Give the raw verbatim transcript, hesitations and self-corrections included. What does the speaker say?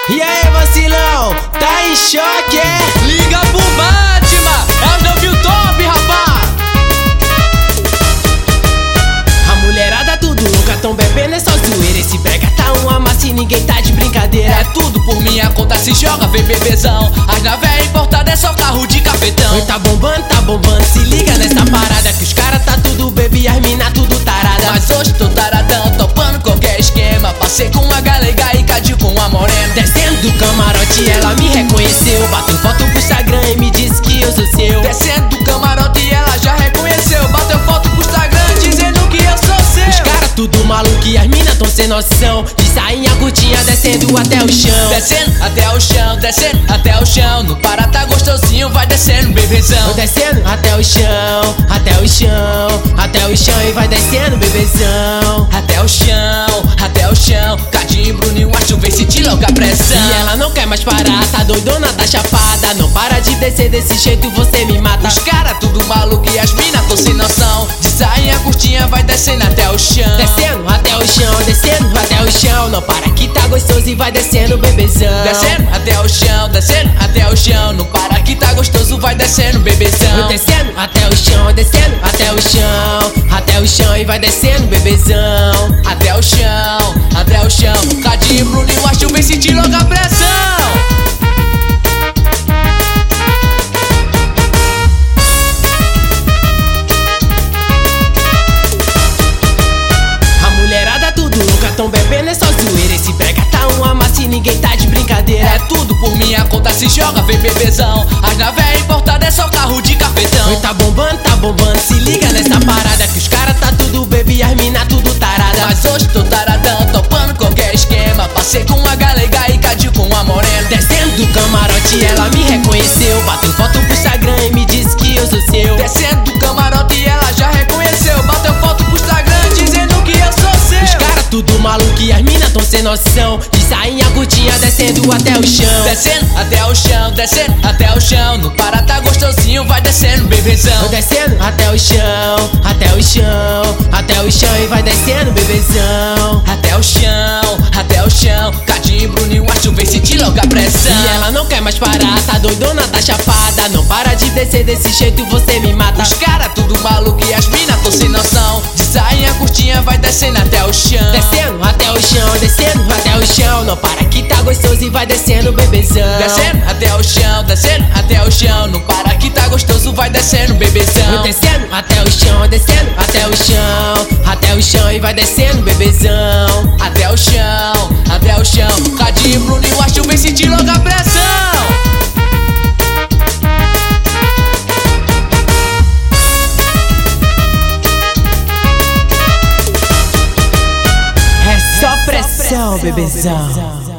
E aí, vacilão, tá em choque, é? Liga pro Batman, é os novinho top, rapaz. A mulherada tudo louca, tão bebendo é só zoeira. Esse brega tá uma massa e ninguém tá de brincadeira. É tudo por minha conta, se joga, vem bebezão. As naves é importada, é só carro de cafetão. Oi, tá bombando, tá bombando, se liga nessa parada que os cara tá tudo bebê e as mina tudo tarada. Mas hoje tô taradão, topando qualquer esquema. Passei com uma galega e cadi com uma morena. Descendo do camarote ela me reconheceu, bateu foto pro Instagram e me disse que eu sou seu. Descendo do camarote ela já reconheceu, bateu foto pro Instagram dizendo que eu sou seu. Os cara tudo maluco e as mina tão sem noção, de sainha curtinha descendo até o chão. Descendo até o chão, descendo até o chão. No para tá gostosinho, vai descendo, bebezão. Descendo até o chão, até o chão, até o chão e vai descendo, bebezão. Até o chão, até o chão. Cadinho, Bruninho, acho, vem sentir logo a pressão. E ela não quer mais parar, tá doidona, tá chapada. Não para de descer desse jeito, você me mata. Os cara tudo maluco e as mina tão sem noção. De sainha curtinha vai descendo até o chão. Descendo até o chão, descendo até o chão. Não para que tá gostoso e vai descendo, bebezão. Descendo até o chão, descendo até o chão. Não para que tá gostoso, vai descendo, bebezão. Descendo até o chão, descendo até o chão, até o chão e vai descendo, bebezão. Até o chão, até o chão. Cadinho, Bruninho, acho, vem sentir logo a pressão. Tão bebendo é só zoeira, esse brega tá uma massa e ninguém tá de brincadeira. É tudo por minha conta, se joga, vem bebezão. As naves é importada, é só carro de cafetão. Oi, tá bombando, tá bombando, se liga nessa parada que os cara tá tudo bebê e as mina tudo tarada. Mas hoje tô taradão, topando qualquer esquema. Passei com uma galega e cadi com uma morena. Descendo do camarote ela me reconheceu, bateu foto pro Instagram e me disse que eu sou seu. Descendo do camarote ela já reconheceu, bateu foto pro Instagram dizendo que eu sou seu. Os cara tudo maluco e as mina tão sem noção, de sainha curtinha descendo até o chão. Descendo até o chão, descendo até o chão. No para tá gostosinho, vai descendo, bebezão. Descendo até o chão, até o chão, até o chão e vai descendo, bebezão. Até o chão, até o chão. Cadinho, Bruninho, acho, vem sentir logo a pressão. E ela não quer mais parar, tá doidona, tá chapada. Não para de descer desse jeito, você me mata. Os cara tudo maluco e as mina tão sem noção. De sainha curtinha vai descendo até o chão. Descendo até o chão, descendo até o chão. Não para que tá gostoso e vai descendo, bebezão. Descendo até o chão, descendo até o chão. Não para que tá gostoso, vai descendo, bebezão. Descendo até o chão, descendo até o chão, até o chão e vai descendo, bebezão. Até o chão, até o chão. Cadinho, Bruninho, acho, vem sentir logo a pressão. É só pressão, bebezão.